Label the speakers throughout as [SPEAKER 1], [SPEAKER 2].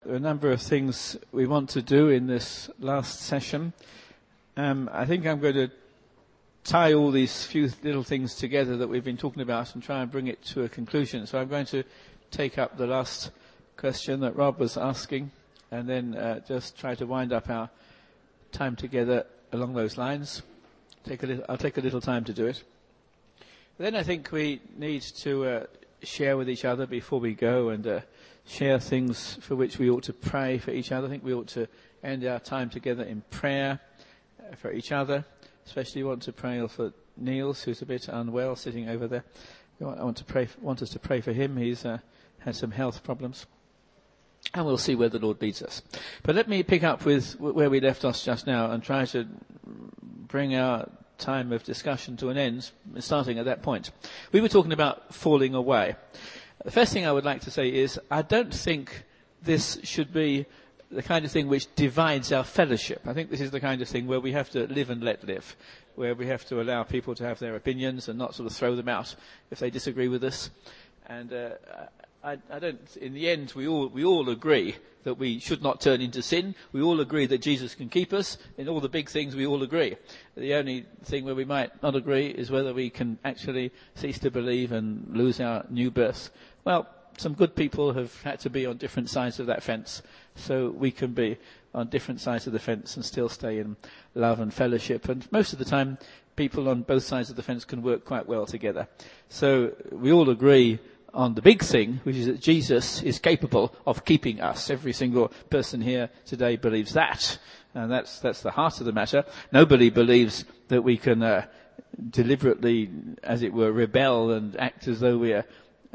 [SPEAKER 1] A number of things we want to do in this last session. I think I'm going to tie all these few little things together that we've been talking about and try and bring it to a conclusion. So I'm going to take up the last question that Rob was asking and then just try to wind up our time together along those lines. I'll take a little time to do it. Then I think we need to share with each other before we go and share things for which we ought to pray for each other. I think we ought to end our time together in prayer for each other. Especially want to pray for Niels, who's a bit unwell, sitting over there. I want us to pray for him. He's had some health problems. And we'll see where the Lord leads us. But let me pick up with where we left us just now and try to bring our time of discussion to an end, starting at that point. We were talking about falling away. The first thing I would like to say is I don't think this should be the kind of thing which divides our fellowship. I think this is the kind of thing where we have to live and let live, where we have to allow people to have their opinions and not sort of throw them out if they disagree with us. And I don't. In the end, we all agree that we should not turn into sin. We all agree that Jesus can keep us. In all the big things, we all agree. The only thing where we might not agree is whether we can actually cease to believe and lose our new birth. Well, some good people have had to be on different sides of that fence, so we can be on different sides of the fence and still stay in love and fellowship. And most of the time, people on both sides of the fence can work quite well together. So we all agree on the big thing, which is that Jesus is capable of keeping us. Every single person here today believes that. And that's the heart of the matter. Nobody believes that we can deliberately, as it were, rebel and act as though we are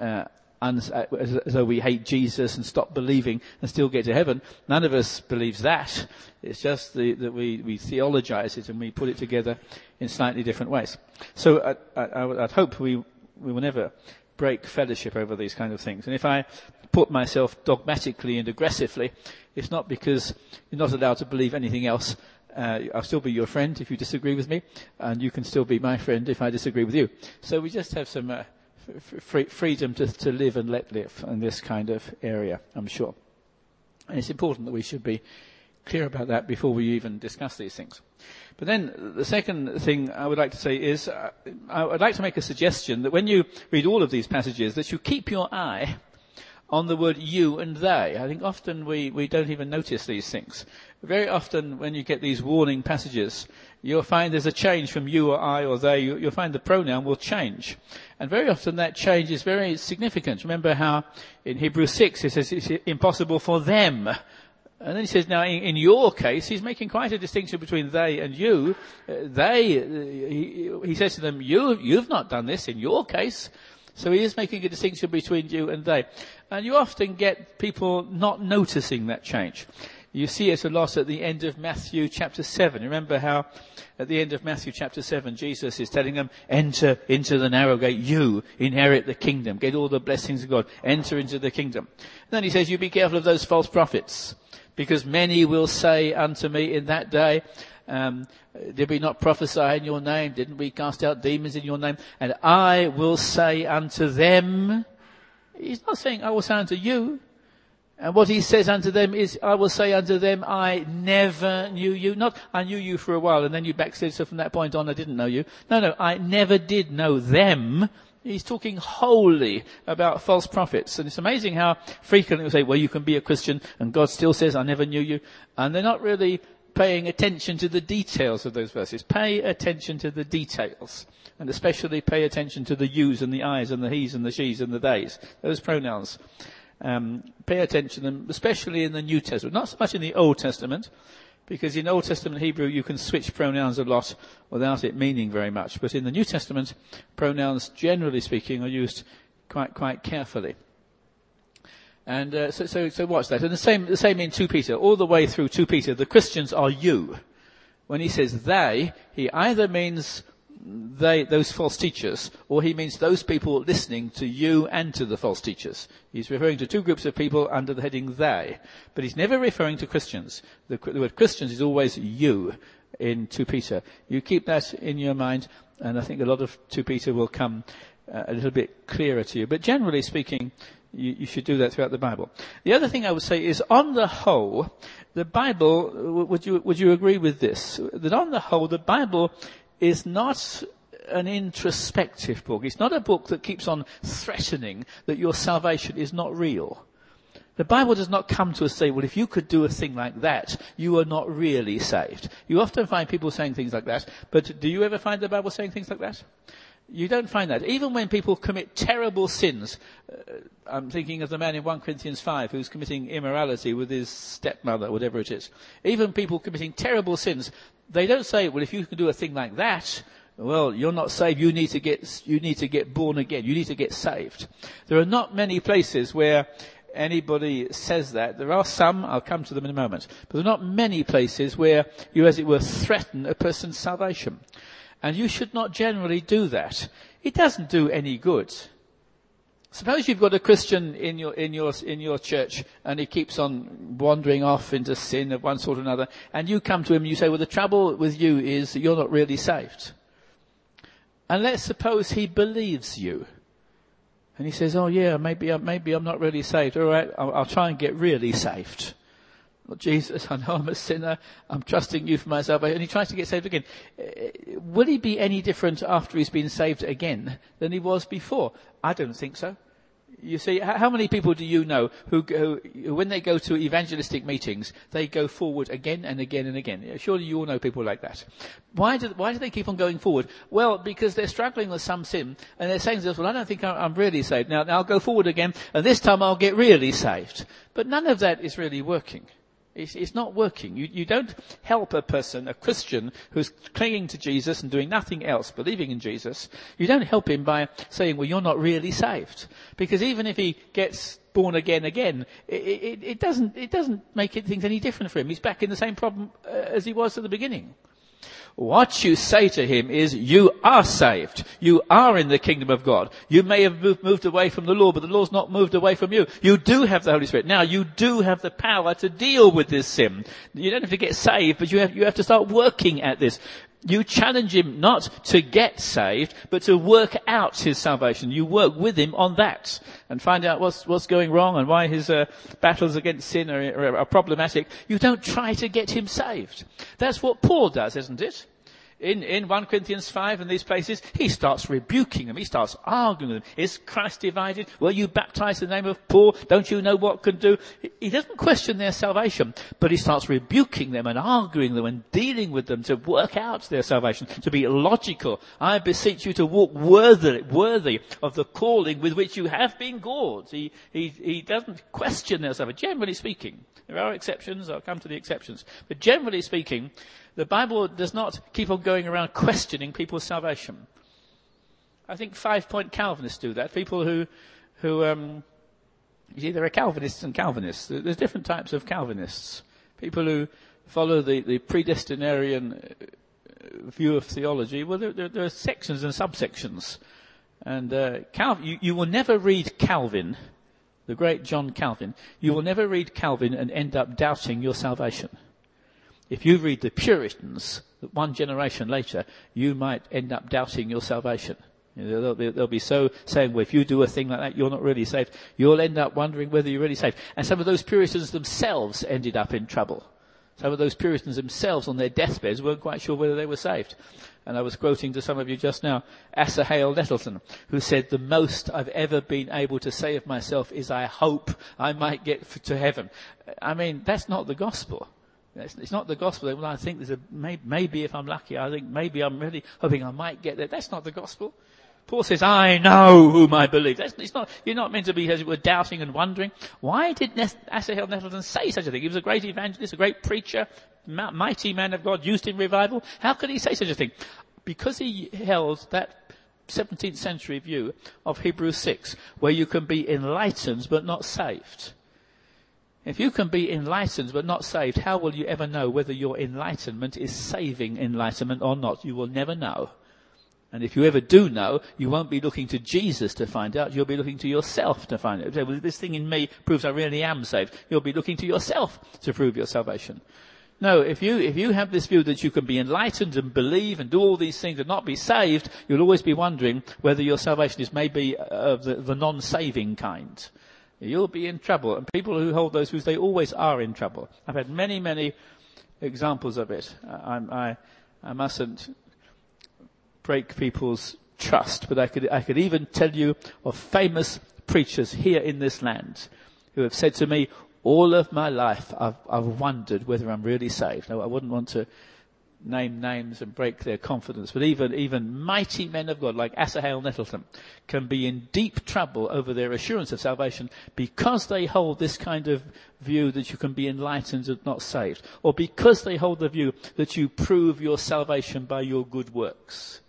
[SPEAKER 1] as though we hate Jesus and stop believing and still get to heaven. None of us believes that. It's just that we theologize it and we put it together in slightly different ways. So I'd hope we will never break fellowship over these kind of things. And if I put myself dogmatically and aggressively, it's not because you're not allowed to believe anything else. I'll still be your friend if you disagree with me, and you can still be my friend if I disagree with you. So we just have some freedom to live and let live in this kind of area, I'm sure. And it's important that we should be clear about that before we even discuss these things. But then the second thing I would like to say is I would like to make a suggestion that when you read all of these passages that you keep your eye on the word you and they. I think often we don't even notice these things. Very often when you get these warning passages, you'll find there's a change from you or I or they. You'll find the pronoun will change. And very often that change is very significant. Remember how in Hebrews 6 it says it's impossible for them. And then he says, now in your case, he's making quite a distinction between they and you. He says to them, you've not done this in your case. So he is making a distinction between you and they. And you often get people not noticing that change. You see it a lot at the end of Matthew chapter 7. Remember how at the end of Matthew chapter 7, Jesus is telling them, enter into the narrow gate, you inherit the kingdom, get all the blessings of God, enter into the kingdom. And then he says, you be careful of those false prophets, because many will say unto me in that day, did we not prophesy in your name? Didn't we cast out demons in your name? And I will say unto them, he's not saying I will say unto you. And what he says unto them is, I will say unto them, I never knew you. Not, I knew you for a while and then you backslid, so from that point on I didn't know you. No, I never did know them. He's talking wholly about false prophets. And it's amazing how frequently we say, well, you can be a Christian and God still says, I never knew you. And they're not really paying attention to the details of those verses. Pay attention to the details. And especially pay attention to the yous and the I's and the he's and the she's and the they's. Those pronouns. Pay attention to them, especially in the New Testament. Not so much in the Old Testament, because in Old Testament Hebrew you can switch pronouns a lot without it meaning very much. But in the New Testament, pronouns, generally speaking, are used quite carefully. And so watch that. And the same in 2 Peter. All the way through 2 Peter, the Christians are you. When he says they, he either means those false teachers, or he means those people listening to you and to the false teachers. He's referring to 2 groups of people under the heading they. But he's never referring to Christians. The word Christians is always you in 2 Peter. You keep that in your mind, and I think a lot of 2 Peter will come a little bit clearer to you. But generally speaking, You should do that throughout the Bible. The other thing I would say is, on the whole, the Bible, would you agree with this? That on the whole, the Bible is not an introspective book. It's not a book that keeps on threatening that your salvation is not real. The Bible does not come to us say, well, if you could do a thing like that, you are not really saved. You often find people saying things like that, but do you ever find the Bible saying things like that? You don't find that. Even when people commit terrible sins, I'm thinking of the man in 1 Corinthians 5 who's committing immorality with his stepmother, whatever it is. Even people committing terrible sins, they don't say, well, if you can do a thing like that, well, you're not saved. You need to get born again. You need to get saved. There are not many places where anybody says that. There are some, I'll come to them in a moment, but there are not many places where you, as it were, threaten a person's salvation. And you should not generally do that. It doesn't do any good. Suppose you've got a Christian in your church and he keeps on wandering off into sin of one sort or another, and you come to him and you say, well, the trouble with you is that you're not really saved. And let's suppose he believes you. And he says, oh yeah, maybe I'm not really saved. All right, I'll try and get really saved. Well, Jesus, I know I'm a sinner. I'm trusting you for my salvation. And he tries to get saved again. Will he be any different after he's been saved again than he was before? I don't think so. You see, how many people do you know who when they go to evangelistic meetings, they go forward again and again and again? Surely you all know people like that. Why do they keep on going forward? Well, because they're struggling with some sin, and they're saying to themselves, well, I don't think I'm really saved. Now I'll go forward again, and this time I'll get really saved. But none of that is really working. It's not working. You don't help a person, a Christian, who's clinging to Jesus and doing nothing else, believing in Jesus. You don't help him by saying, well, you're not really saved. Because even if he gets born again, it doesn't make things any different for him. He's back in the same problem as he was at the beginning. What you say to him is, you are saved. You are in the kingdom of God. You may have moved away from the law, but the law's not moved away from you. You do have the Holy Spirit. Now, you do have the power to deal with this sin. You don't have to get saved, but you have to start working at this. You challenge him not to get saved, but to work out his salvation. You work with him on that and find out what's going wrong and why his battles against sin are problematic. You don't try to get him saved. That's what Paul does, isn't it? In 1 Corinthians 5 and these places, he starts rebuking them. He starts arguing with them. Is Christ divided? Were you baptized in the name of Paul? Don't you know what can do? He doesn't question their salvation, but he starts rebuking them and arguing them and dealing with them to work out their salvation, to be logical. I beseech you to walk worthy of the calling with which you have been called. He doesn't question their salvation. Generally speaking, there are exceptions. I'll come to the exceptions. But generally speaking, the Bible does not keep on going around questioning people's salvation. I think 5-point Calvinists do that. People who you see, there are Calvinists and Calvinists. There's different types of Calvinists. People who follow the predestinarian view of theology. Well, there are sections and subsections. And you will never read Calvin, the great John Calvin. You will never read Calvin and end up doubting your salvation. If you read the Puritans, one generation later, you might end up doubting your salvation. They'll be so saying, well, if you do a thing like that, you're not really saved. You'll end up wondering whether you're really saved. And some of those Puritans themselves ended up in trouble. Some of those Puritans themselves on their deathbeds weren't quite sure whether they were saved. And I was quoting to some of you just now, Asa Hale Nettleton, who said, the most I've ever been able to say of myself is I hope I might get to heaven. I mean, that's not the gospel. It's not the gospel. Well, I think maybe if I'm lucky, I think maybe I'm really hoping I might get there. That's not the gospel. Paul says, I know whom I believe. You're not meant to be, as it were, doubting and wondering. Why did Asa Hale Nettleton say such a thing? He was a great evangelist, a great preacher, mighty man of God, used in revival. How could he say such a thing? Because he held that 17th century view of Hebrews 6, where you can be enlightened but not saved. If you can be enlightened but not saved, how will you ever know whether your enlightenment is saving enlightenment or not? You will never know. And if you ever do know, you won't be looking to Jesus to find out. You'll be looking to yourself to find out. Well, this thing in me proves I really am saved. You'll be looking to yourself to prove your salvation. No, if you have this view that you can be enlightened and believe and do all these things and not be saved, you'll always be wondering whether your salvation is maybe of the non-saving kind. you'll be in trouble. And people who hold those views, they always are in trouble. I've had many, many examples of it. I mustn't break people's trust, but I could even tell you of famous preachers here in this land who have said to me, all of my life I've wondered whether I'm really saved. Now, I wouldn't want to name names and break their confidence, but even mighty men of God like Asahel Nettleton can be in deep trouble over their assurance of salvation because they hold this kind of view that you can be enlightened and not saved, or because they hold the view that you prove your salvation by your good works.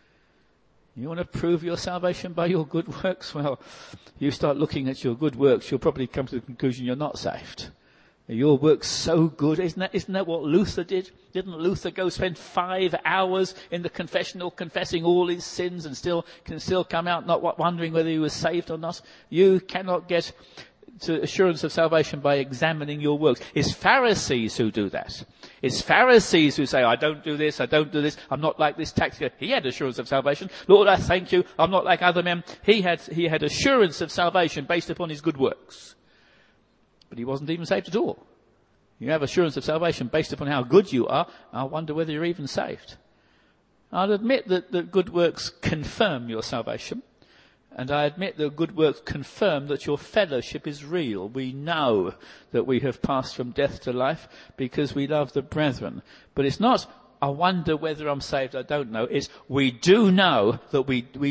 [SPEAKER 1] You want to prove your salvation by your good works? Well, you start looking at your good works, you'll probably come to the conclusion you're not saved. Your work's so good. Isn't that what Luther did? Didn't Luther go spend 5 hours in the confessional confessing all his sins and can still come out not wondering whether he was saved or not? You cannot get to assurance of salvation by examining your works. It's Pharisees who do that. It's Pharisees who say, I don't do this, I'm not like this tax collector. He had assurance of salvation. Lord, I thank you, I'm not like other men. He had assurance of salvation based upon his good works. But he wasn't even saved at all. You have assurance of salvation based upon how good you are. I wonder whether you're even saved. I'll admit that good works confirm your salvation. And I admit that good works confirm that your fellowship is real. We know that we have passed from death to life because we love the brethren. But it's not, I wonder whether I'm saved, I don't know. It's, we do know that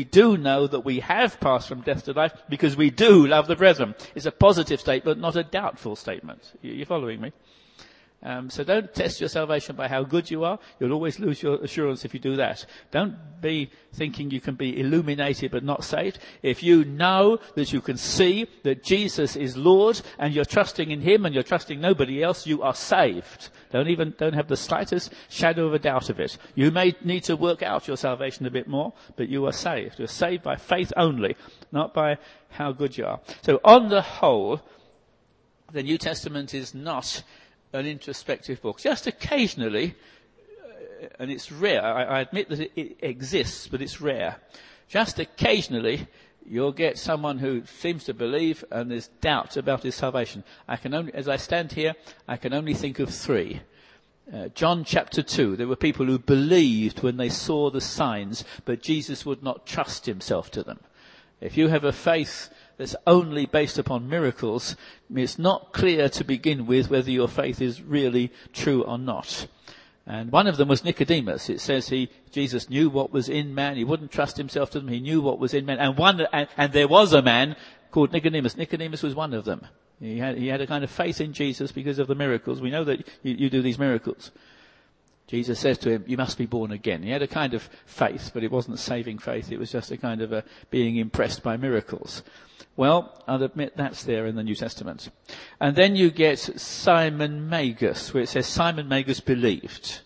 [SPEAKER 1] we have passed from death to life because we do love the brethren. It's a positive statement, not a doubtful statement. You're following me? So don't test your salvation by how good you are. You'll always lose your assurance if you do that. Don't be thinking you can be illuminated but not saved. If you know that you can see that Jesus is Lord and you're trusting in him and you're trusting nobody else, you are saved. Don't have the slightest shadow of a doubt of it. You may need to work out your salvation a bit more, but you are saved. You're saved by faith only, not by how good you are. So on the whole, the New Testament is not an introspective book. Just occasionally, and it's rare, I admit that it exists, but it's rare. Just occasionally, you'll get someone who seems to believe and there's doubt about his salvation. As I stand here, I can only think of 3. John chapter 2, there were people who believed when they saw the signs, but Jesus would not trust himself to them. If you have a faith that's only based upon miracles, it's not clear to begin with whether your faith is really true or not. And one of them was Nicodemus. It says Jesus knew what was in man. He wouldn't trust himself to them. He knew what was in man. And there was a man called Nicodemus. Nicodemus was one of them. He had a kind of faith in Jesus because of the miracles. We know that you do these miracles. Jesus says to him, you must be born again. He had a kind of faith, but it wasn't saving faith. It was just a kind of being impressed by miracles. Well, I'll admit that's there in the New Testament. And then you get Simon Magus, where it says Simon Magus believed.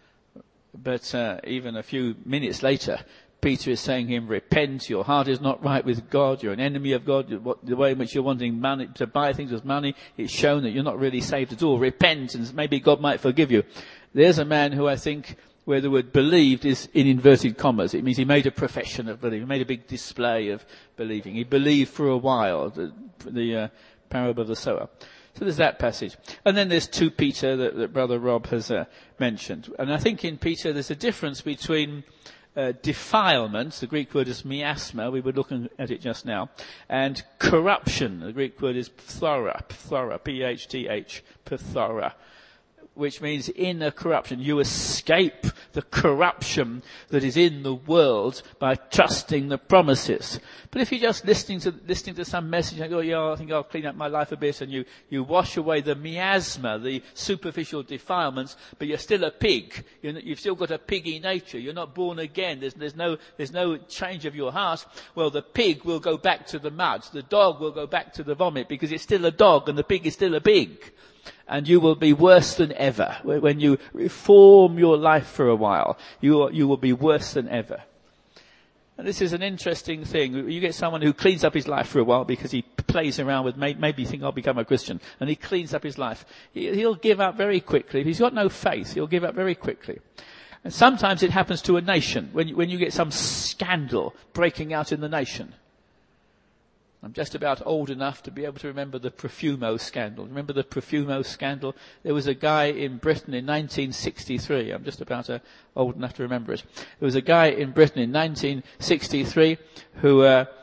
[SPEAKER 1] But even a few minutes later, Peter is saying to him, repent, your heart is not right with God, you're an enemy of God, the way in which you're wanting money, to buy things with money, it's shown that you're not really saved at all. Repent, and maybe God might forgive you. There's a man who I think where the word believed is in inverted commas. It means he made a profession of believing. He made a big display of believing. He believed for a while, the parable of the sower. So there's that passage. And then there's 2 Peter that Brother Rob has mentioned. And I think in Peter there's a difference between defilement, the Greek word is miasma, we were looking at it just now, and corruption, the Greek word is phthora, P-H-T-H, phthora, which means inner corruption. You escape the corruption that is in the world by trusting the promises. But if you're just listening to some message and go, yeah, I think I'll clean up my life a bit, and you wash away the miasma, the superficial defilements, but you're still a pig. You've still got a piggy nature. You're not born again. There's no change of your heart. Well, the pig will go back to the mud. The dog will go back to the vomit because it's still a dog and the pig is still a pig. And you will be worse than ever. When you reform your life for a while, you will be worse than ever. And this is an interesting thing. You get someone who cleans up his life for a while because he plays around with, maybe think I'll become a Christian, and he cleans up his life. He'll give up very quickly. If he's got no faith, he'll give up very quickly. And sometimes it happens to a nation when you get some scandal breaking out in the nation. I'm just about old enough to be able to remember the Profumo scandal. Remember the Profumo scandal? There was a guy in Britain in 1963. I'm just about old enough to remember it. There was a guy in Britain in 1963 who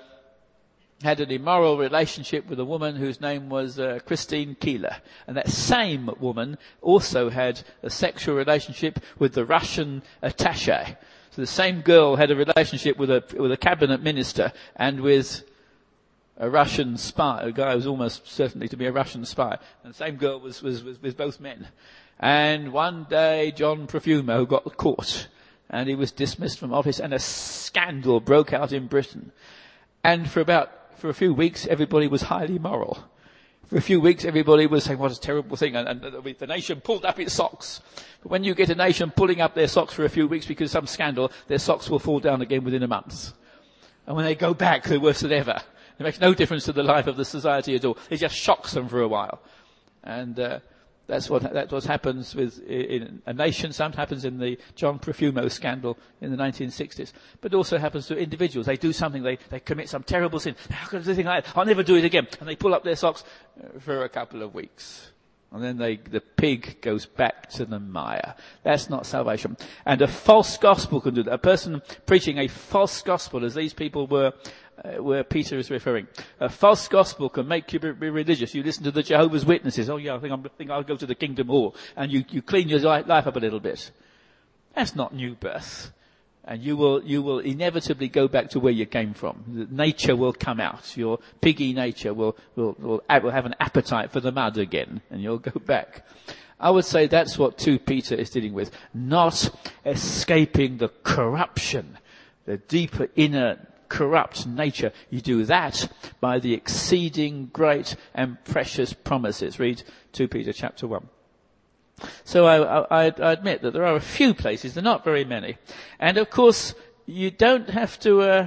[SPEAKER 1] had an immoral relationship with a woman whose name was Christine Keeler. And that same woman also had a sexual relationship with the Russian attaché. So the same girl had a relationship with a cabinet minister and with a Russian spy, a guy who was almost certainly to be a Russian spy. And the same girl was both men. And one day John Profumo got caught and he was dismissed from office and a scandal broke out in Britain. And for a few weeks everybody was highly moral. For a few weeks everybody was saying what a terrible thing and the nation pulled up its socks. But when you get a nation pulling up their socks for a few weeks because of some scandal, their socks will fall down again within a month. And when they go back, they're worse than ever. It makes no difference to the life of the society at all. It just shocks them for a while. And that's what happens in a nation. Sometimes happens in the John Profumo scandal in the 1960s. But it also happens to individuals. They do something, they commit some terrible sin. How can I do anything like that? I'll never do it again. And they pull up their socks for a couple of weeks. And then the pig goes back to the mire. That's not salvation. And a false gospel can do that. A person preaching a false gospel, as these people were, where Peter is referring. A false gospel can make you be religious. You listen to the Jehovah's Witnesses. Oh yeah, I think I'll go to the Kingdom Hall. And you clean your life up a little bit. That's not new birth. And you will inevitably go back to where you came from. Nature will come out. Your piggy nature will have an appetite for the mud again. And you'll go back. I would say that's what 2 Peter is dealing with. Not escaping the corruption, the deeper inner corrupt nature. You do that by the exceeding great and precious promises. Read 2 Peter chapter 1. So I admit that there are a few places, there are not very many. And of course, you don't have to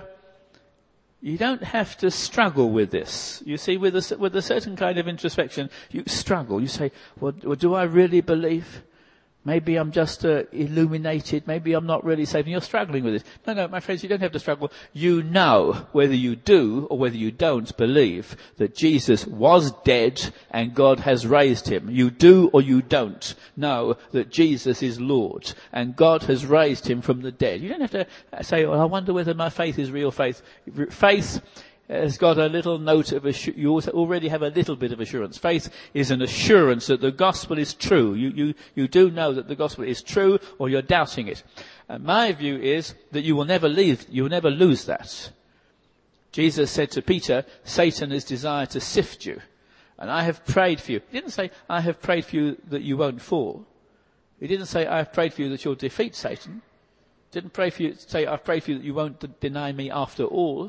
[SPEAKER 1] struggle with this. You see, with a certain kind of introspection, you struggle. You say, well, do I really believe? Maybe I'm just illuminated. Maybe I'm not really saved. And you're struggling with it. No, my friends, you don't have to struggle. You know, whether you do or whether you don't believe, that Jesus was dead and God has raised him. You do or you don't know that Jesus is Lord and God has raised him from the dead. You don't have to say, well, I wonder whether my faith is real faith. Faith has got a little note of you already have a little bit of assurance. Faith is an assurance that the gospel is true. You do know that the gospel is true, or you're doubting it. And my view is that you will never lose that. Jesus said to Peter, Satan has desired to sift you, and I have prayed for you. He didn't say, I have prayed for you that you won't fall. He didn't say, I have prayed for you that you'll defeat Satan. He didn't say, I've prayed for you that you won't deny me after all.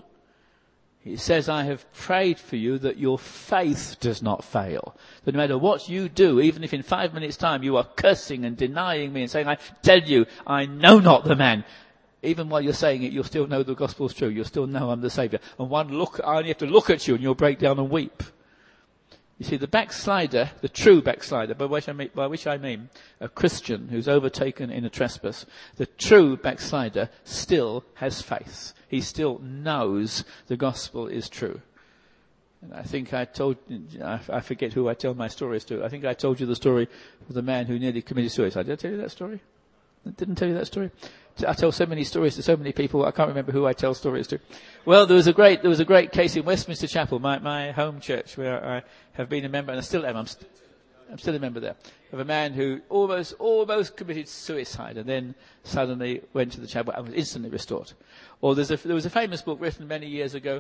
[SPEAKER 1] He says, I have prayed for you that your faith does not fail. That no matter what you do, even if in 5 minutes' time you are cursing and denying me and saying, I tell you, I know not the man. Even while you're saying it, you'll still know the gospel's true. You'll still know I'm the Saviour. And I only have to look at you and you'll break down and weep. You see, the backslider, the true backslider, by which I mean a Christian who's overtaken in a trespass, the true backslider still has faith. He still knows the gospel is true. And I think I forget who I tell my stories to. I think I told you the story of the man who nearly committed suicide. Did I tell you that story? I didn't tell you that story? I tell so many stories to so many people, I can't remember who I tell stories to. Well, there was a great case in Westminster Chapel, my home church, where I have been a member, and I still am. I'm still a member there, of a man who almost committed suicide and then suddenly went to the chapel and was instantly restored. Or there was a famous book written many years ago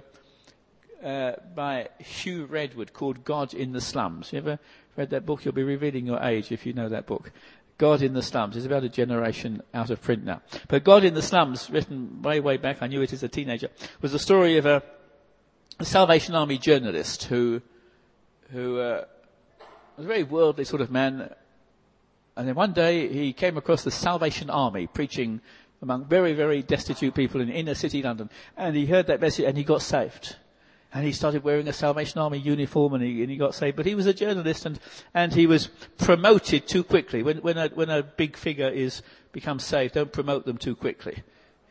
[SPEAKER 1] by Hugh Redwood called God in the Slums. You ever read that book? You'll be revealing your age if you know that book. God in the Slums. It's about a generation out of print now. But God in the Slums, written way back, I knew it as a teenager, was the story of a Salvation Army journalist who was a very worldly sort of man. And then one day he came across the Salvation Army preaching among very, very destitute people in inner city London. And he heard that message and he got saved. And he started wearing a Salvation Army uniform and he got saved. But he was a journalist and he was promoted too quickly. When a big figure becomes saved, don't promote them too quickly.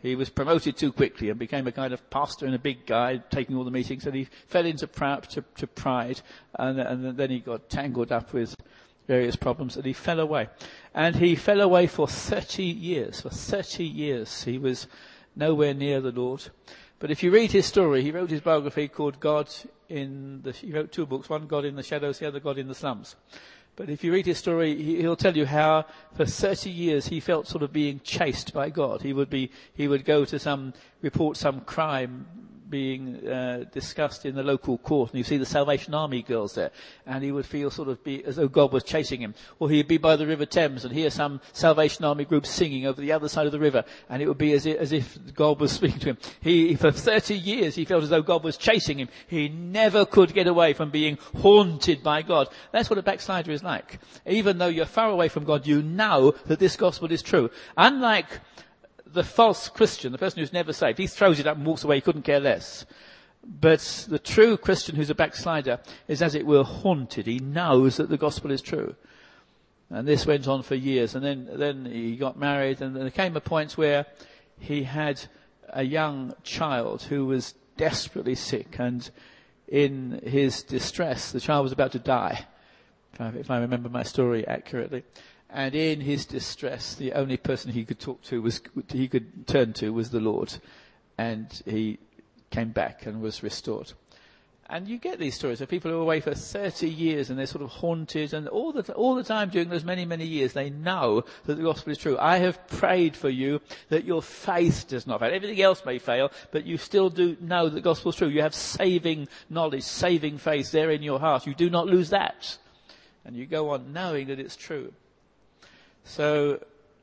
[SPEAKER 1] He was promoted too quickly and became a kind of pastor and a big guy, taking all the meetings, and he fell into pride, and then he got tangled up with various problems, and he fell away. And he fell away for 30 years. For 30 years he was nowhere near the Lord. But if you read his story, he wrote his biography called he wrote 2 books, one God in the Shadows, the other God in the Slums. But if you read his story, he'll tell you how for 30 years he felt sort of being chased by God. He would go to report some crime being discussed in the local court, and you see the Salvation Army girls there, and he would feel sort of as though God was chasing him. Or he'd be by the River Thames and hear some Salvation Army group singing over the other side of the river, and it would be as if God was speaking to him. For 30 years he felt as though God was chasing him. He never could get away from being haunted by God. That's what a backslider is like. Even though you're far away from God, you know that this gospel is true. Unlike the false Christian, the person who's never saved, he throws it up and walks away, he couldn't care less. But the true Christian who's a backslider is, as it were, haunted. He knows that the gospel is true. And this went on for years. And then he got married, and there came a point where he had a young child who was desperately sick, and in his distress, the child was about to die, if I remember my story accurately. And in his distress, the only person he could turn to was the Lord. And he came back and was restored. And you get these stories of people who are away for 30 years and they're sort of haunted, and all the time during those many, many years they know that the gospel is true. I have prayed for you that your faith does not fail. Everything else may fail, but you still do know that the gospel is true. You have saving knowledge, saving faith there in your heart. You do not lose that. And you go on knowing that it's true. So,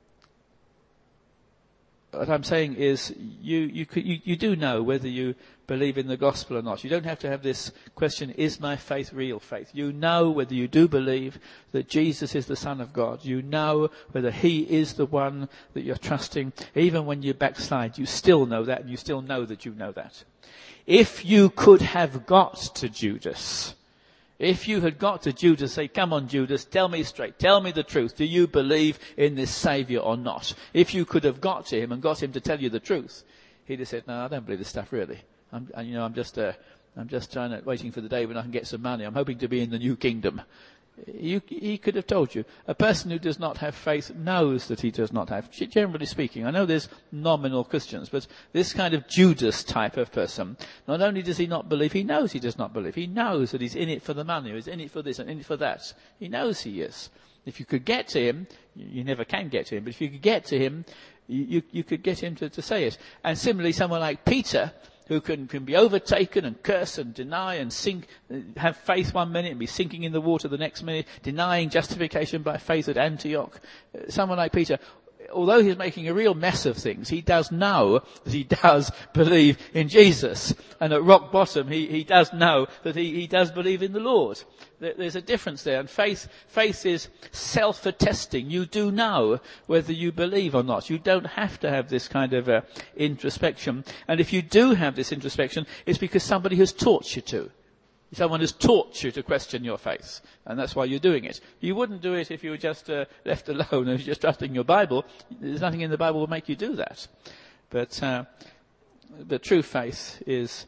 [SPEAKER 1] what I'm saying is, you do know whether you believe in the gospel or not. You don't have to have this question, is my faith real faith? You know whether you do believe that Jesus is the Son of God. You know whether he is the one that you're trusting. Even when you backslide, you still know that, and you still know that you know that. If you could have got to Judas, if you had got to Judas, say, come on Judas, tell me straight, tell me the truth. Do you believe in this Saviour or not? If you could have got to him and got him to tell you the truth, he'd have said, no, I don't believe this stuff really. I'm just waiting for the day when I can get some money. I'm hoping to be in the new kingdom. He could have told you. A person who does not have faith knows that he does not have. Generally speaking, I know there's nominal Christians, but this kind of Judas type of person, not only does he not believe, he knows he does not believe. He knows that he's in it for the money, or he's in it for this and in it for that. He knows he is. If you could get to him, you never can get to him, but if you could get to him, you could get him to say it. And similarly, someone like Peter, who can be overtaken and curse and deny and sink, have faith one minute and be sinking in the water the next minute, denying justification by faith at Antioch. Someone like Peter, although he's making a real mess of things, he does know that he does believe in Jesus. And at rock bottom, he does know that he does believe in the Lord. There's a difference there. And faith is self-attesting. You do know whether you believe or not. You don't have to have this kind of introspection. And if you do have this introspection, it's because somebody has taught you to. Someone has taught you to question your faith, and that's why you're doing it. You wouldn't do it if you were just left alone, if you're just trusting your Bible. There's nothing in the Bible that will make you do that. But the true faith is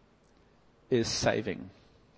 [SPEAKER 1] saving.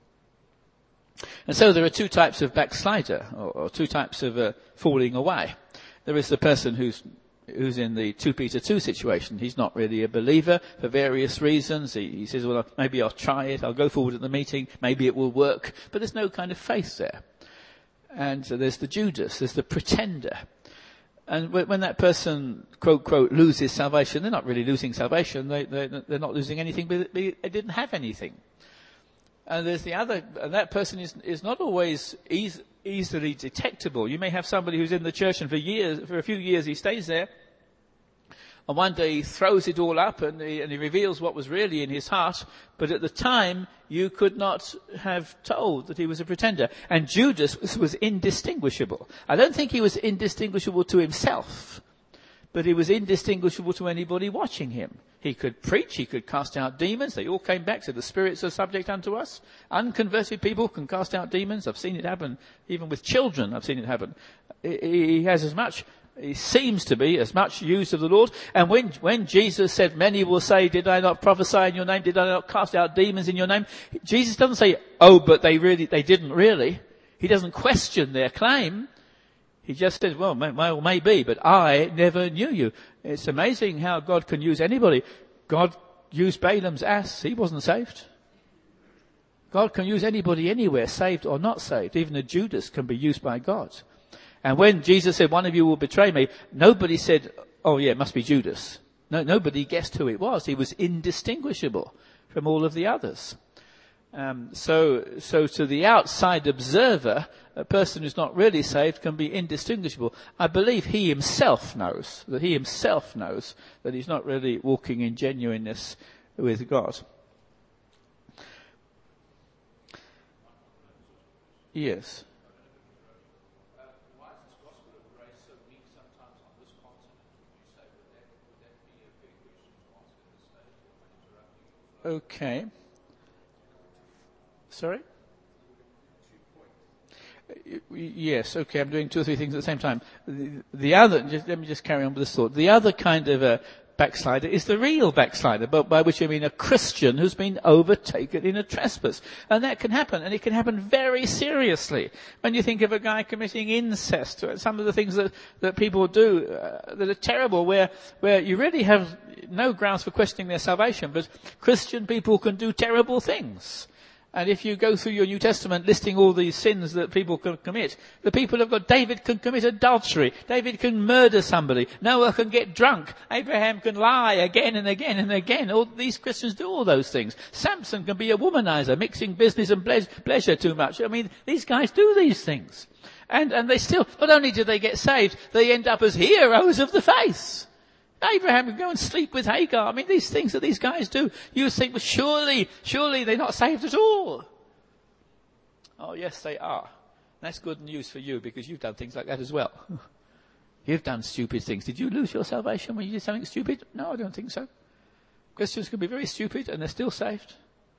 [SPEAKER 1] And so there are 2 types of backslider, or 2 types of falling away. There is the person who's in the 2 Peter 2 situation. He's not really a believer for various reasons. He says, well, maybe I'll try it. I'll go forward at the meeting. Maybe it will work. But there's no kind of faith there. And so there's the Judas. There's the pretender. And when that person, quote, quote, loses salvation, they're not really losing salvation. They're not losing anything, but they didn't have anything. And there's the other, and that person is not always easily detectable. You may have somebody who's in the church and for a few years he stays there, and one day he throws it all up and he reveals what was really in his heart, but at the time you could not have told that he was a pretender. And Judas was indistinguishable. I don't think he was indistinguishable to himself, but he was indistinguishable to anybody watching him. He could preach, he could cast out demons. They all came back, so the spirits are subject unto us. Unconverted people can cast out demons. I've seen it happen, even with children I've seen it happen. He has as much He seems to be as much used of the Lord. And when Jesus said, many will say, did I not prophesy in your name? Did I not cast out demons in your name? Jesus doesn't say, oh, but they didn't really. He doesn't question their claim. He just says, well, maybe, but I never knew you. It's amazing how God can use anybody. God used Balaam's ass. He wasn't saved. God can use anybody anywhere, saved or not saved. Even a Judas can be used by God. And when Jesus said, one of you will betray me, nobody said, oh yeah, it must be Judas. No, nobody guessed who it was. He was indistinguishable from all of the others. So to the outside observer, a person who's not really saved can be indistinguishable. I believe he himself knows that he's not really walking in genuineness with God. Yes. Okay. Sorry? Yes, okay, I'm doing two or three things at the same time. The other, let me just carry on with this thought. The other kind of a backslider is the real backslider, but by which I mean a Christian who's been overtaken in a trespass. And that can happen, and it can happen very seriously. When you think of a guy committing incest, or some of the things that people do that are terrible, where you really have no grounds for questioning their salvation, but Christian people can do terrible things. And if you go through your New Testament listing all these sins that people can commit, the people have got, David can commit adultery, David can murder somebody, Noah can get drunk, Abraham can lie again and again and again. All these Christians do all those things. Samson can be a womanizer, mixing business and pleasure too much. I mean, these guys do these things. And they still, not only do they get saved, they end up as heroes of the faith. Abraham would go and sleep with Hagar. I mean, these things that these guys do, you think, well, surely they're not saved at all. Oh, yes, they are. That's good news for you, because you've done things like that as well. You've done stupid things. Did you lose your salvation when you did something stupid? No, I don't think so. Christians can be very stupid and they're still saved.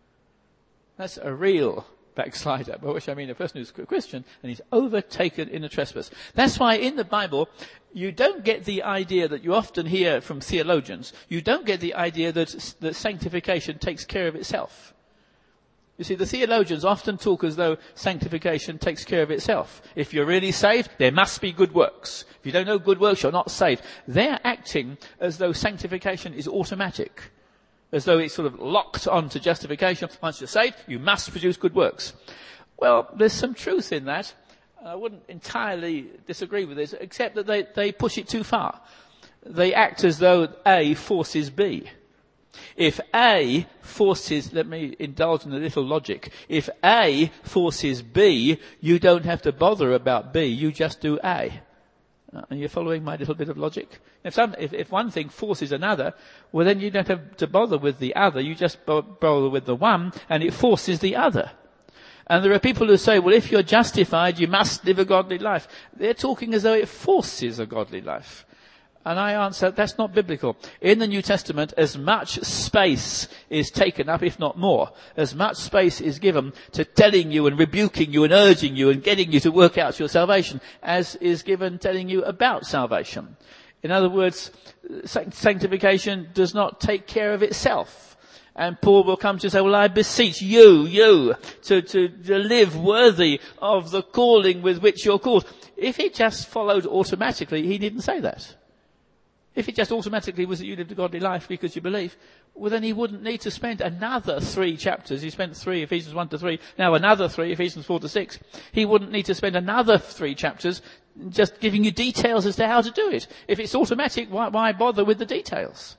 [SPEAKER 1] That's a real backslider, by which I mean a person who's a Christian and he's overtaken in a trespass. That's why in the Bible, you don't get the idea that you often hear from theologians. You don't get the idea that sanctification takes care of itself. You see, the theologians often talk as though sanctification takes care of itself. If you're really saved, there must be good works. If you don't know good works, you're not saved. They're acting as though sanctification is automatic, as though it's sort of locked onto justification. Once you're saved, you must produce good works. Well, there's some truth in that. I wouldn't entirely disagree with this, except that they push it too far. They act as though A forces B. If A forces, let me indulge in a little logic. If A forces B, you don't have to bother about B, you just do A. Are you following my little bit of logic? If one thing forces another, well then you don't have to bother with the other, you just bother with the one, and it forces the other. And there are people who say, well, if you're justified, you must live a godly life. They're talking as though it forces a godly life. And I answer, that's not biblical. In the New Testament, as much space is taken up, if not more, as much space is given to telling you and rebuking you and urging you and getting you to work out your salvation, as is given telling you about salvation. In other words, sanctification does not take care of itself. And Paul will come to say, well, I beseech you to live worthy of the calling with which you're called. If it just followed automatically, he didn't say that. If it just automatically was that you lived a godly life because you believe, well then he wouldn't need to spend another 3 chapters. He spent 3, Ephesians 1 to 3, now another 3, Ephesians 4 to 6. He wouldn't need to spend another 3 chapters just giving you details as to how to do it. If it's automatic, why bother with the details?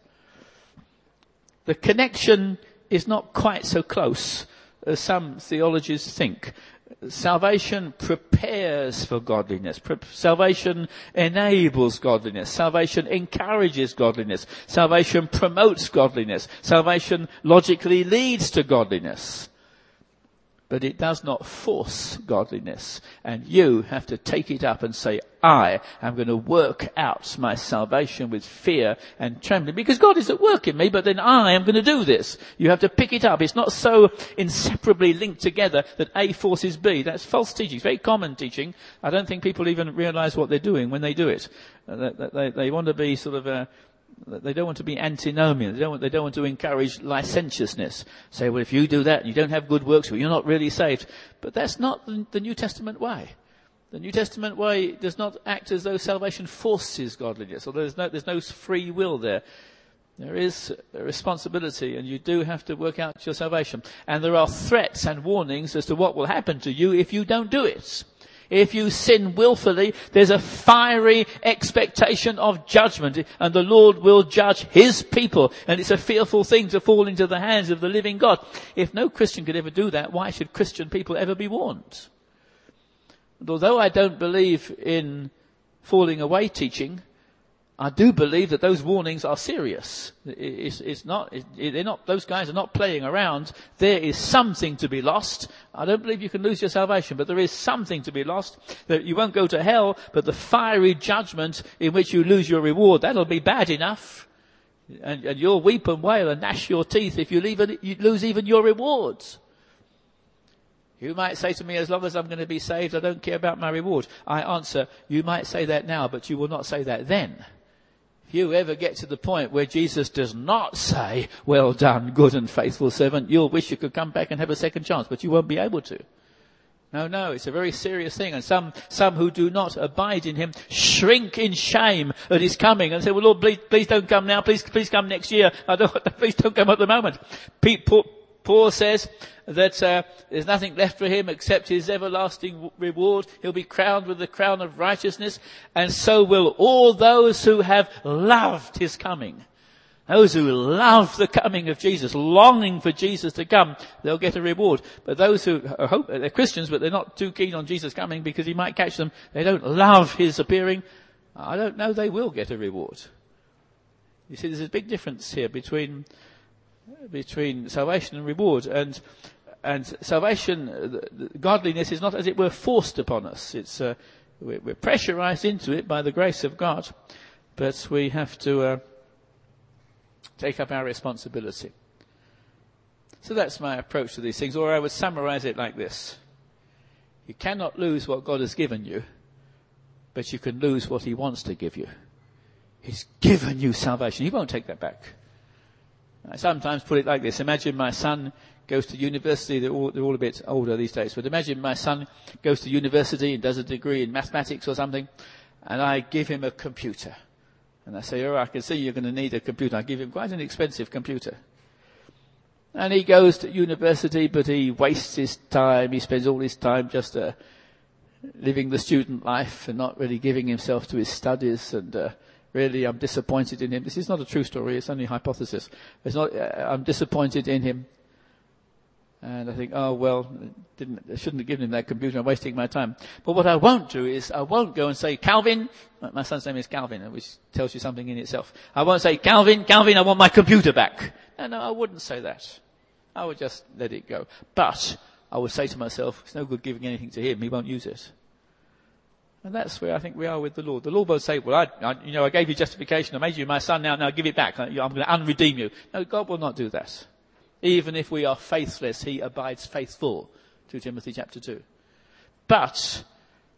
[SPEAKER 1] The connection is not quite so close as some theologians think. Salvation prepares for godliness. Salvation enables godliness. Salvation encourages godliness. Salvation promotes godliness. Salvation logically leads to godliness. but it does not force godliness. And you have to take it up and say, I am going to work out my salvation with fear and trembling, because God is at work in me, but then I am going to do this. You have to pick it up. It's not so inseparably linked together that A forces B. That's false teaching. It's very common teaching. I don't think people even realize what they're doing when they do it. They want to be sort of they don't want to be antinomian. They don't want to encourage licentiousness. Say, well, if you do that and you don't have good works, well, you're not really saved. But that's not the New Testament way. The New Testament way does not act as though salvation forces godliness, or there's no free will there. There is a responsibility, and you do have to work out your salvation. And there are threats and warnings as to what will happen to you if you don't do it. If you sin willfully, there's a fiery expectation of judgment, and the Lord will judge his people. And it's a fearful thing to fall into the hands of the living God. If no Christian could ever do that, why should Christian people ever be warned? And although I don't believe in falling away teaching, I do believe that those warnings are serious. Those guys are not playing around. There is something to be lost. I don't believe you can lose your salvation, but there is something to be lost. That you won't go to hell, but the fiery judgment in which you lose your reward, that'll be bad enough. And you'll weep and wail and gnash your teeth if you lose even your rewards. You might say to me, as long as I'm going to be saved, I don't care about my reward. I answer, you might say that now, but you will not say that then. If you ever get to the point where Jesus does not say, well done, good and faithful servant, you'll wish you could come back and have a second chance, but you won't be able to. No, it's a very serious thing. And some who do not abide in him shrink in shame at his coming and say, well, Lord, please don't come now. Please come next year. Please don't come at the moment. Paul says that there's nothing left for him except his everlasting reward. He'll be crowned with the crown of righteousness, and so will all those who have loved his coming. Those who love the coming of Jesus, longing for Jesus to come, they'll get a reward. But those who hope they're Christians, but they're not too keen on Jesus coming because he might catch them, they don't love his appearing, I don't know they will get a reward. You see, there's a big difference here between salvation and reward. And salvation, godliness is not, as it were, forced upon us. It's we're pressurized into it by the grace of God, but we have to take up our responsibility. So that's my approach to these things, or I would summarize it like this. You cannot lose what God has given you, but you can lose what he wants to give you. He's given you salvation. He won't take that back. I sometimes put it like this. Imagine my son goes to university. They're all a bit older these days. But imagine my son goes to university and does a degree in mathematics or something, and I give him a computer. And I say, I can see you're going to need a computer. I give him quite an expensive computer. And he goes to university, but he wastes his time. He spends all his time just living the student life and not really giving himself to his studies. And really, I'm disappointed in him. This is not a true story. It's only a hypothesis. I'm disappointed in him. And I think, I shouldn't have given him that computer. I'm wasting my time. But what I won't do is, I won't go and say, Calvin, my son's name is Calvin, which tells you something in itself. I won't say, Calvin, I want my computer back. No, I wouldn't say that. I would just let it go. But I would say to myself, it's no good giving anything to him. He won't use it. And that's where I think we are with the Lord. The Lord will say, well, I gave you justification. I made you my son. Now give it back. I'm going to unredeem you. No, God will not do that. Even if we are faithless, he abides faithful. 2 Timothy chapter 2. But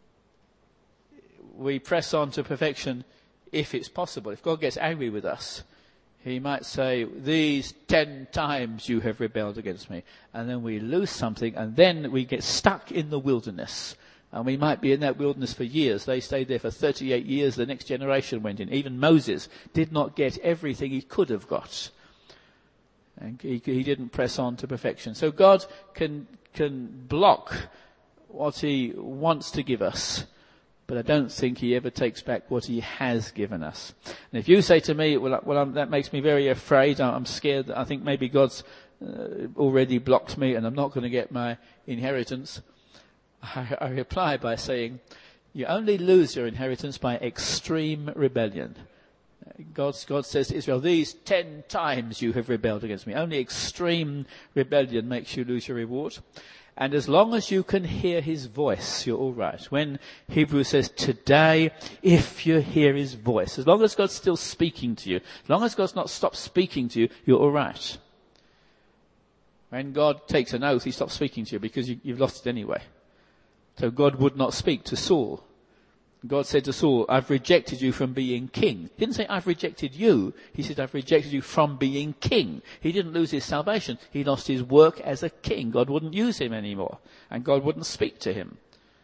[SPEAKER 1] we press on to perfection if it's possible. If God gets angry with us, he might say, these 10 times you have rebelled against me. And then we lose something, and then we get stuck in the wilderness. And we might be in that wilderness for years. They stayed there for 38 years. The next generation went in. Even Moses did not get everything he could have got. And he didn't press on to perfection. So God can block what he wants to give us, but I don't think he ever takes back what he has given us. And if you say to me, that makes me very afraid, I'm scared, I think maybe God's already blocked me and I'm not going to get my inheritance, I reply by saying, you only lose your inheritance by extreme rebellion. God says to Israel, these 10 times you have rebelled against me. Only extreme rebellion makes you lose your reward. And as long as you can hear his voice, you're all right. When Hebrews says, today, if you hear his voice, as long as God's still speaking to you, as long as God's not stopped speaking to you, you're all right. When God takes an oath, he stops speaking to you because you've lost it anyway. So God would not speak to Saul. God said to Saul, I've rejected you from being king. He didn't say, I've rejected you. He said, I've rejected you from being king. He didn't lose his salvation. He lost his work as a king. God wouldn't use him anymore. And God wouldn't speak to him.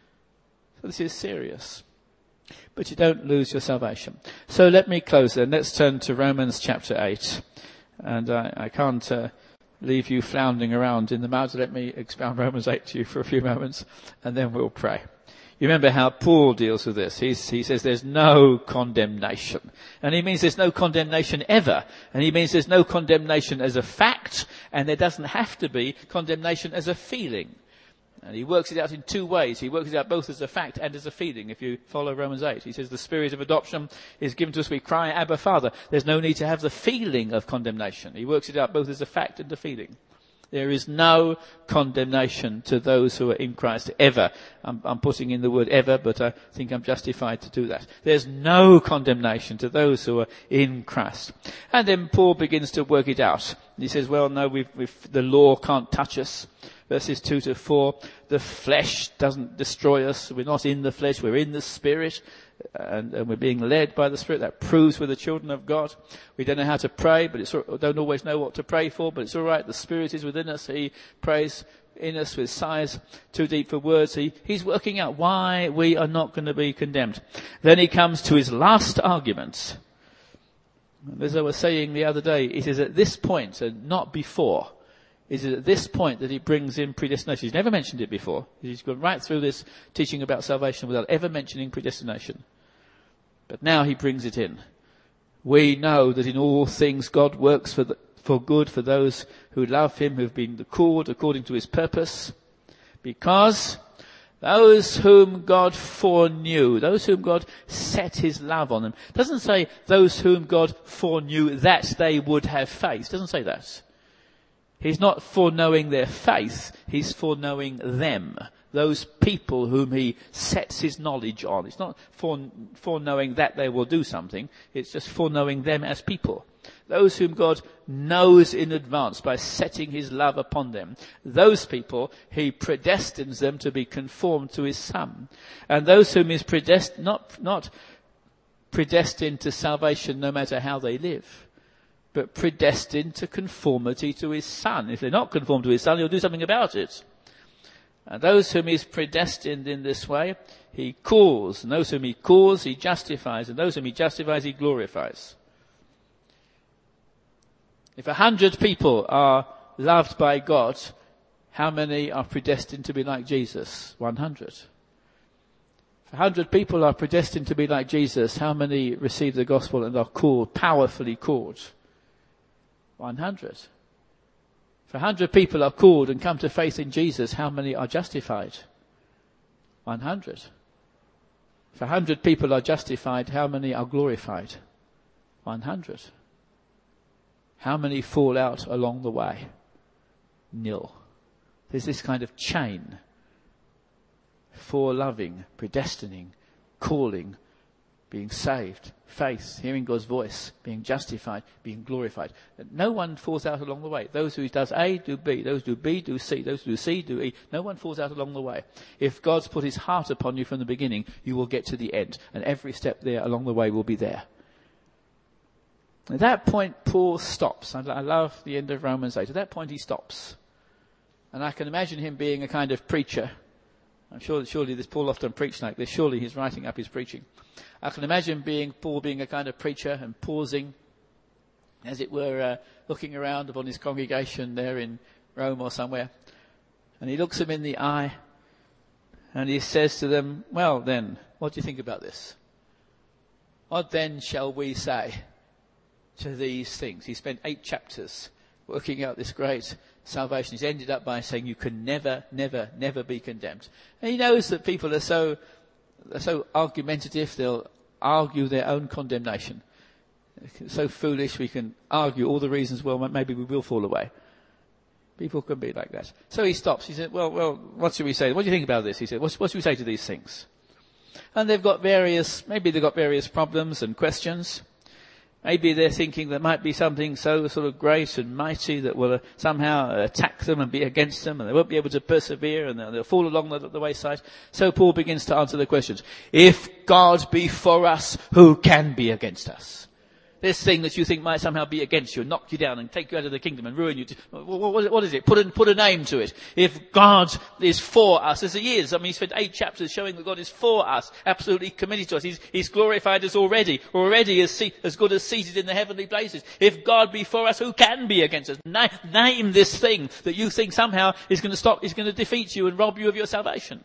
[SPEAKER 1] So this is serious. But you don't lose your salvation. So let me close then. Let's turn to Romans chapter 8. And I can't leave you floundering around in the mud. So let me expound Romans 8 to you for a few moments. And then we'll pray. You remember how Paul deals with this. He says there's no condemnation. And he means there's no condemnation ever. And he means there's no condemnation as a fact. And there doesn't have to be condemnation as a feeling. And he works it out in two ways. He works it out both as a fact and as a feeling, if you follow Romans 8. He says the spirit of adoption is given to us. We cry, Abba, Father. There's no need to have the feeling of condemnation. He works it out both as a fact and a feeling. There is no condemnation to those who are in Christ ever. I'm putting in the word ever, but I think I'm justified to do that. There's no condemnation to those who are in Christ. And then Paul begins to work it out. He says, well, no, the law can't touch us. Verses 2 to 4, the flesh doesn't destroy us. We're not in the flesh, we're in the Spirit. And we're being led by the Spirit. That proves we're the children of God. We don't know how to pray, don't always know what to pray for, but it's all right. The Spirit is within us. He prays in us with sighs too deep for words. He's working out why we are not going to be condemned. Then he comes to his last argument. And as I was saying the other day, it is at this point, and not before, it is at this point that he brings in predestination. He's never mentioned it before. He's gone right through this teaching about salvation without ever mentioning predestination. But now he brings it in. We know that in all things God works for good for those who love him, who've been called according to his purpose. Because those whom God foreknew, those whom God set his love on them. It doesn't say those whom God foreknew that they would have faith. It doesn't say that. He's not foreknowing their faith, he's foreknowing them. Those people whom he sets his knowledge on. It's not foreknowing that they will do something, it's just foreknowing them as people. Those whom God knows in advance by setting his love upon them. Those people, he predestines them to be conformed to his Son. And those whom he's not predestined to salvation no matter how they live, but predestined to conformity to his Son. If they're not conformed to his Son, he'll do something about it. And those whom he's predestined in this way, he calls. And those whom he calls, he justifies. And those whom he justifies, he glorifies. If 100 people are loved by God, how many are predestined to be like Jesus? 100. If 100 people are predestined to be like Jesus, how many receive the gospel and are called, powerfully called? 100. If 100 people are called and come to faith in Jesus, how many are justified? 100. If 100 people are justified, how many are glorified? 100. How many fall out along the way? 0. There's this kind of chain. Foreloving, predestining, calling, being saved, faith, hearing God's voice, being justified, being glorified. No one falls out along the way. Those who does A, do B. Those who do B, do C. Those who do C, do E. No one falls out along the way. If God's put his heart upon you from the beginning, you will get to the end. And every step there along the way will be there. At that point, Paul stops. I love the end of Romans 8. At that point, he stops. And I can imagine him being a kind of preacher. I'm sure surely this Paul often preached like this. Surely he's writing up his preaching. I can imagine Paul being a kind of preacher and pausing, as it were, looking around upon his congregation there in Rome or somewhere. And he looks them in the eye and he says to them, well then, what do you think about this? What then shall we say to these things? He spent 8 chapters working out this great salvation. He's ended up by saying you can never, never, never be condemned. And he knows that people are so argumentative, they'll argue their own condemnation. So foolish, we can argue all the reasons, well, maybe we will fall away. People can be like that. So he stops. He said, well, what should we say? What do you think about this? He said, what should we say to these things? And maybe they've got various problems and questions. Maybe they're thinking there might be something so sort of great and mighty that will somehow attack them and be against them, and they won't be able to persevere, and they'll fall along the wayside. So Paul begins to answer the questions. If God be for us, who can be against us? This thing that you think might somehow be against you and knock you down and take you out of the kingdom and ruin you. What is it? Put a name to it. If God is for us, as he is, he spent 8 chapters showing that God is for us, absolutely committed to us. He's glorified us already as good as seated in the heavenly places. If God be for us, who can be against us? Name this thing that you think somehow is going to defeat you and rob you of your salvation.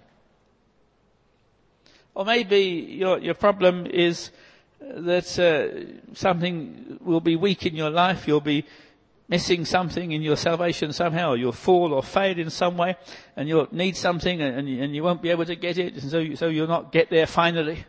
[SPEAKER 1] Or maybe your problem is that something will be weak in your life, you'll be missing something in your salvation somehow, or you'll fall or fail in some way, and you'll need something and you won't be able to get it, and so you'll not get there finally.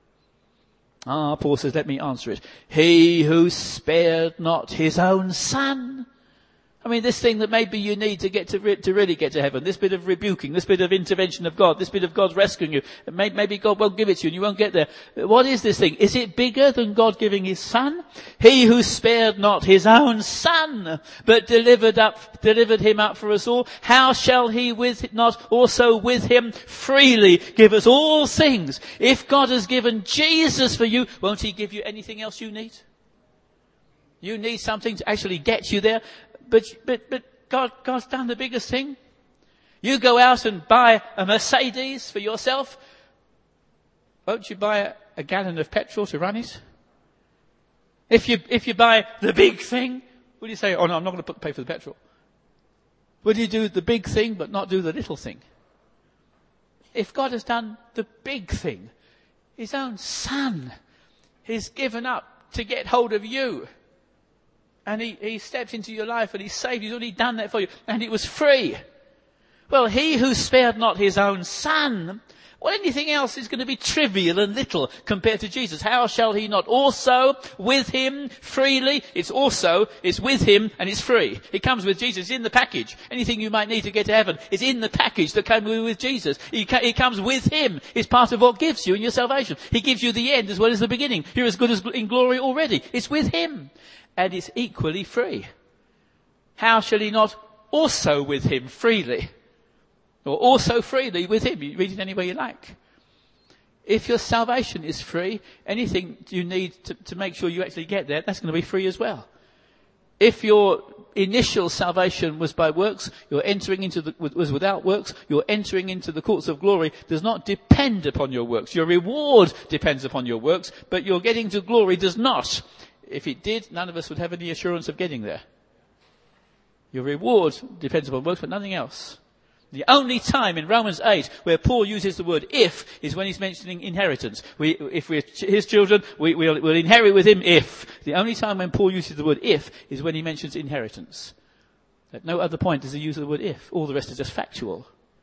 [SPEAKER 1] Paul says, let me answer it. He who spared not his own son. This thing that maybe you need to really get to heaven, this bit of rebuking, this bit of intervention of God, this bit of God rescuing you, maybe God won't give it to you and you won't get there. What is this thing? Is it bigger than God giving his son? He who spared not his own son, but delivered him up for us all, how shall he not also with him freely give us all things? If God has given Jesus for you, won't he give you anything else you need? You need something to actually get you there. But God's done the biggest thing. You go out and buy a Mercedes for yourself. Won't you buy a gallon of petrol to run it? If you buy the big thing, will you say, oh no, I'm not going to pay for the petrol? Will you do the big thing but not do the little thing? If God has done the big thing, his own son, he's given up to get hold of you. And he stepped into your life and he saved you. He's already done that for you. And it was free. Well, he who spared not his own son, anything else is going to be trivial and little compared to Jesus. How shall he not also with him freely? It's with him and it's free. It comes with Jesus. It's in the package. Anything you might need to get to heaven is in the package that came with Jesus. It comes with him. It's part of what gives you in your salvation. He gives you the end as well as the beginning. You're as good as in glory already. It's with him. And it's equally free. How shall he not also with him freely? Or also freely with him? You read it any way you like. If your salvation is free, anything you need to make sure you actually get there, that's going to be free as well. If your initial salvation was by works, you're entering was without works, you're entering into the courts of glory, does not depend upon your works. Your reward depends upon your works, but your getting to glory does not. If it did, none of us would have any assurance of getting there. Your reward depends upon works, but nothing else. The only time in Romans 8 where Paul uses the word if is when he's mentioning inheritance. If we're his children, we'll inherit with him if. The only time when Paul uses the word if is when he mentions inheritance. At no other point does he use the word if. All the rest is just factual.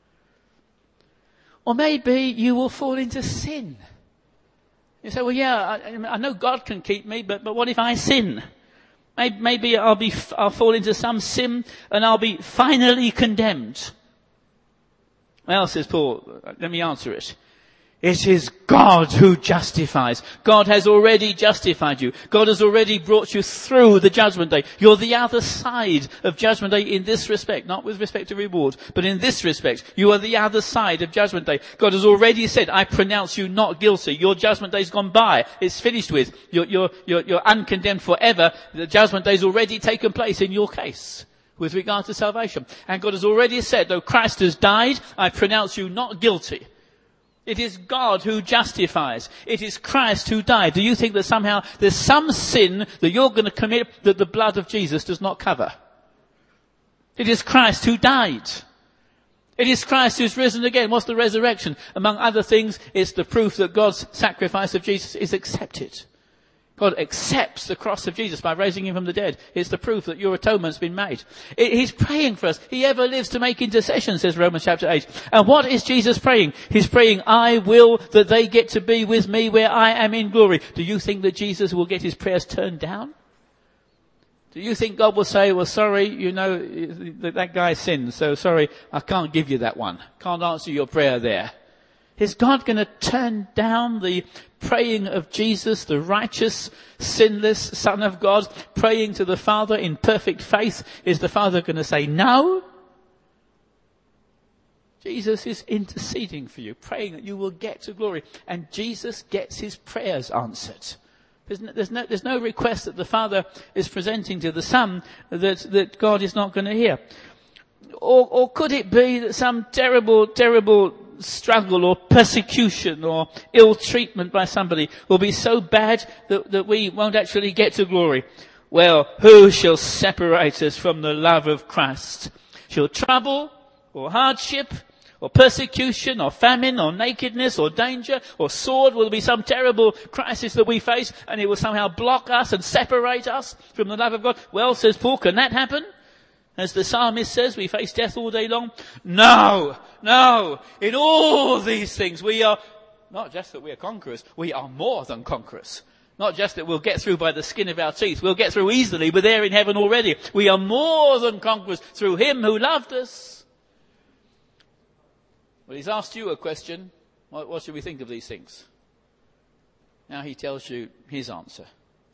[SPEAKER 1] Or maybe you will fall into sin. You say, well, yeah, I know God can keep me, but what if I sin? Maybe I'll fall into some sin and I'll be finally condemned. Well, says Paul, let me answer it. It is God who justifies. God has already justified you. God has already brought you through the judgment day. You're the other side of judgment day in this respect, not with respect to reward, but in this respect, you are the other side of judgment day. God has already said, I pronounce you not guilty. Your judgment day's gone by. It's finished with. You're uncondemned forever. The judgment day's already taken place in your case with regard to salvation. And God has already said, though Christ has died, I pronounce you not guilty. It is God who justifies. It is Christ who died. Do you think that somehow there's some sin that you're going to commit that the blood of Jesus does not cover? It is Christ who died. It is Christ who's risen again. What's the resurrection? Among other things, it's the proof that God's sacrifice of Jesus is accepted. God accepts the cross of Jesus by raising him from the dead. It's the proof that your atonement's been made. He's praying for us. He ever lives to make intercession, says Romans chapter 8. And what is Jesus praying? He's praying, I will that they get to be with me where I am in glory. Do you think that Jesus will get his prayers turned down? Do you think God will say, well, sorry, that guy sinned, so sorry, I can't give you that one. Can't answer your prayer there. Is God going to turn down the praying of Jesus, the righteous, sinless Son of God, praying to the Father in perfect faith? Is the Father going to say no? Jesus is interceding for you, praying that you will get to glory. And Jesus gets his prayers answered. There's no request that the Father is presenting to the Son that God is not going to hear. Or could it be that some terrible struggle or persecution or ill treatment by somebody will be so bad that we won't actually get to glory? Well, who shall separate us from the love of Christ? Shall trouble or hardship or persecution or famine or nakedness or danger or sword? Will there be some terrible crisis that we face and it will somehow block us and separate us from the love of God? Well, says Paul, can that happen? As the psalmist says, we face death all day long. No. In all these things, we are, not just that we are conquerors, we are more than conquerors. Not just that we'll get through by the skin of our teeth. We'll get through easily. We're there in heaven already. We are more than conquerors through him who loved us. Well, he's asked you a question. What should we think of these things? Now he tells you his answer.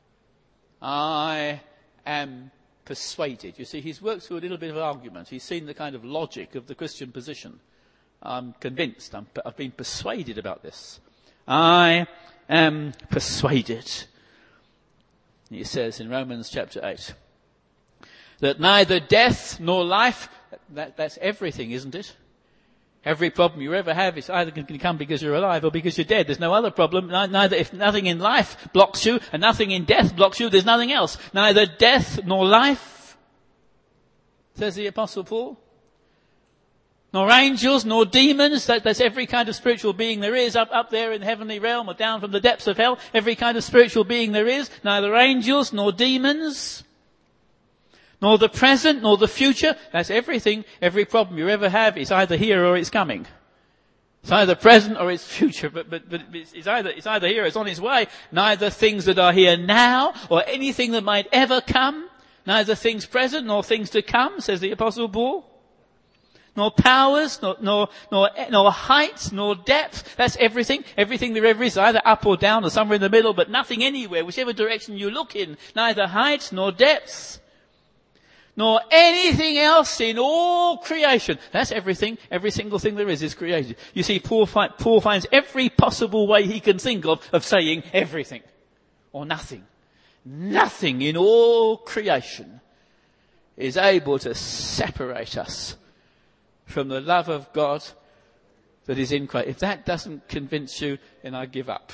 [SPEAKER 1] I am persuaded. You see, he's worked through a little bit of argument. He's seen the kind of logic of the Christian position. I'm convinced. I've been persuaded about this. I am persuaded. He says in Romans chapter 8 that neither death nor life, that's everything, isn't it? Every problem you ever have is either going to come because you're alive or because you're dead. There's no other problem. Neither, if nothing in life blocks you and nothing in death blocks you, there's nothing else. Neither death nor life, says the Apostle Paul, nor angels, nor demons. That's every kind of spiritual being there is up there in the heavenly realm or down from the depths of hell. Every kind of spiritual being there is. Neither angels, nor demons, nor the present, nor the future. That's everything. Every problem you ever have is either here or it's coming. It's either present or it's future, but it's either here or it's on its way. Neither things that are here now or anything that might ever come. Neither things present nor things to come, says the Apostle Paul. Nor powers, nor height, nor depth. That's everything. Everything there ever is, either up or down or somewhere in the middle, but nothing anywhere, whichever direction you look in. Neither height nor depth, nor anything else in all creation. That's everything. Every single thing there is created. You see, Paul finds every possible way he can think of saying everything or nothing. Nothing in all creation is able to separate us from the love of God that is in Christ. If that doesn't convince you, then I give up.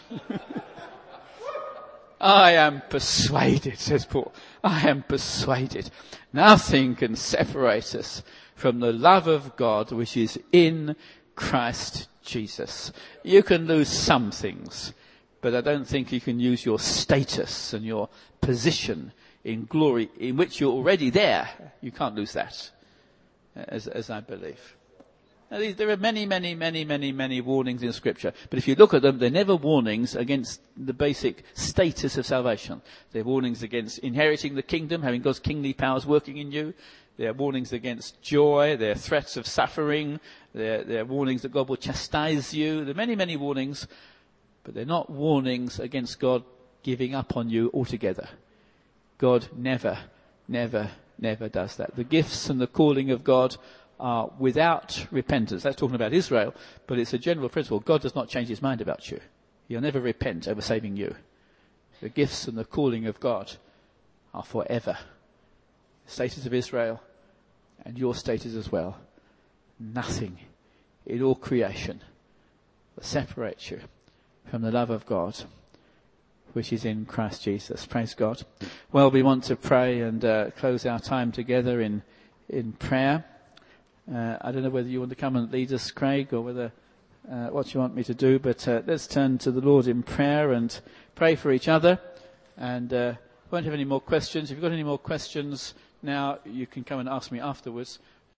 [SPEAKER 1] I am persuaded, says Paul. I am persuaded. Nothing can separate us from the love of God which is in Christ Jesus. You can lose some things, but I don't think you can use your status and your position in glory in which you're already there. You can't lose that. As I believe. Now, there are many warnings in Scripture, but if you look at them, they're never warnings against the basic status of salvation. They're warnings against inheriting the kingdom, having God's kingly powers working in you. They're warnings against joy. They're threats of suffering. They're warnings that God will chastise you. There are many warnings, but they're not warnings against God giving up on you altogether. God never does that. The gifts and the calling of God are without repentance. That's talking about Israel, but it's a general principle. God does not change his mind about you. He'll never repent over saving you. The gifts and the calling of God are forever. The status of Israel and your status as well. Nothing in all creation will separate you from the love of God which is in Christ Jesus. Praise God. Well, we want to pray and close our time together in prayer. I don't know whether you want to come and lead us, Craig, or whether what you want me to do, but let's turn to the Lord in prayer and pray for each other. And won't have any more questions. If you've got any more questions now, you can come and ask me afterwards.